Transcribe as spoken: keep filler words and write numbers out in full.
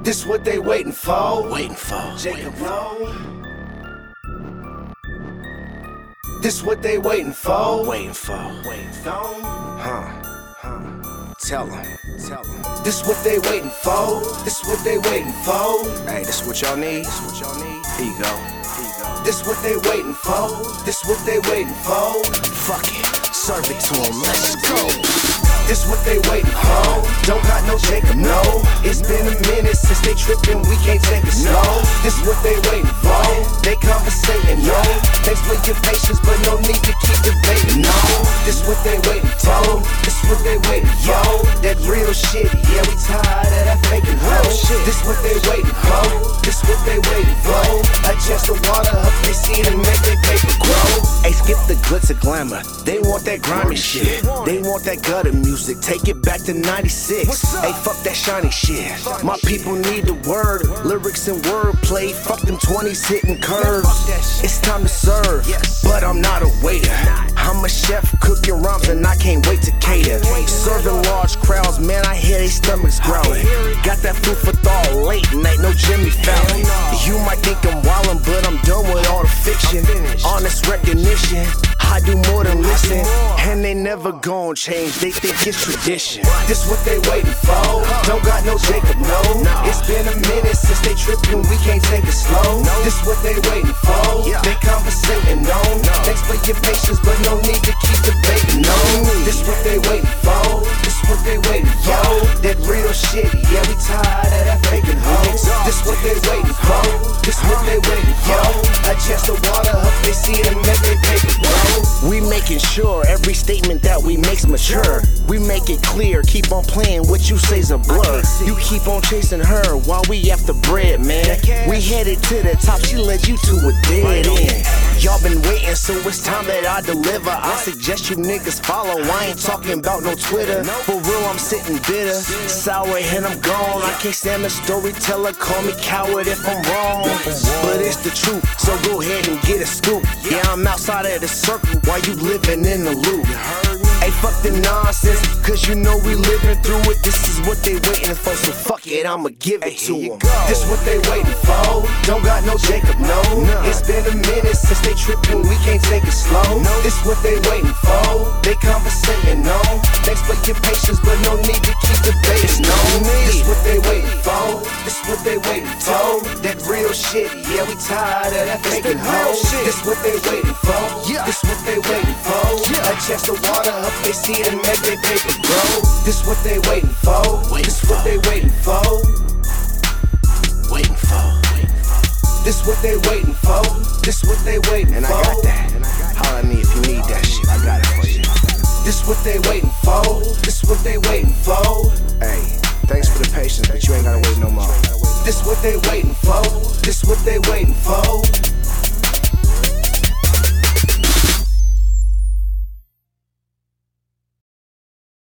This what they waiting for. Waiting for. Jacob Lowe. This what they waiting for. Waiting for. Waiting for. Huh. Huh. Tell them. Tell them. This what they waiting for. This what they waiting for. Hey, this what y'all need. This what y'all need. Here you go. Here you go. This what they waiting for. This what they waiting for. Fuck it. Serve it to them. Let's go. This what they waiting for. Don't got no Jacob, no. It's been a minute since they trippin', we can't take it slow. This what they waiting for. They conversating, no. Thanks for your patience, but no need to keep debating, no. This what they waiting for. This what they waiting for. That real shit, yeah, we tired of that faking hoe. This what they waiting for. This what they waiting for. Adjust the water up, they see it and make their paper grow. Hey, skip the glitz and glamour. They want that grimy shit. They want that gutter music. Take it back to ninety-six. Hey, fuck that shiny shit. My people need the word, lyrics and wordplay. Fuck them twenties hitting curves. It's time to serve, but I'm not a waiter. I'm a chef cooking rhymes and I can't wait to cater. Serving large crowds, man, I hear they stomachs growling. Got that food for thought late night, no Jimmy Fallon. You might think I'm wildin', but I'm done with all the fiction. Honest recognition, I do more than listen. And they never gon' change, they think it's tradition. This what they waiting for. Don't got no Jacob, no. It's been a minute since they trippin', we can't take it slow. This what they waiting for. They conversating, no. Thanks for your patience, but no need to keep debating, no. This what they waiting for. This what they waiting for. That real shit, yeah, we tired of that faking hoe. This what they waiting for. This what they waiting for. Adjust the water up, they see it and make their paper grow. We making sure every statement that we make's mature. We make it clear, keep on playing what you say's a blur. You keep on chasing her while we after bread, man. We headed to the top, she led you to a dead end. Y'all been waiting, so it's time that I deliver. I suggest you niggas follow, I ain't talking about no Twitter. For real, I'm sitting bitter, sour and I'm gone. I can't stand the storyteller, call me coward if I'm wrong. But it's the truth, so go ahead and get a scoop. Yeah, I'm outside of the circle while you living in the loop. Hey, fuck the nonsense, cause you know we living through it. This is what they waiting for, so fuck it, I'ma give it to them. This what they waiting for. Don't got no Jacob, no. It's been a minute since they trippin', we can't take it slow. This what they waiting for. They conversating, no. Thanks for your patience, but no need to keep debating, no. This what they waiting for. This what they waiting for. That real shit, yeah, we tired of that faking hoe. This what they waiting for. This what they waiting for. Adjust the water up, they see it and make their paper grow. This what they waiting for. This what they waiting for. Waiting for. This what they waiting for. This what they waiting for. And I got that. Holla at me if you need that shit. I got it for you. This what they waiting for. This what they waiting for.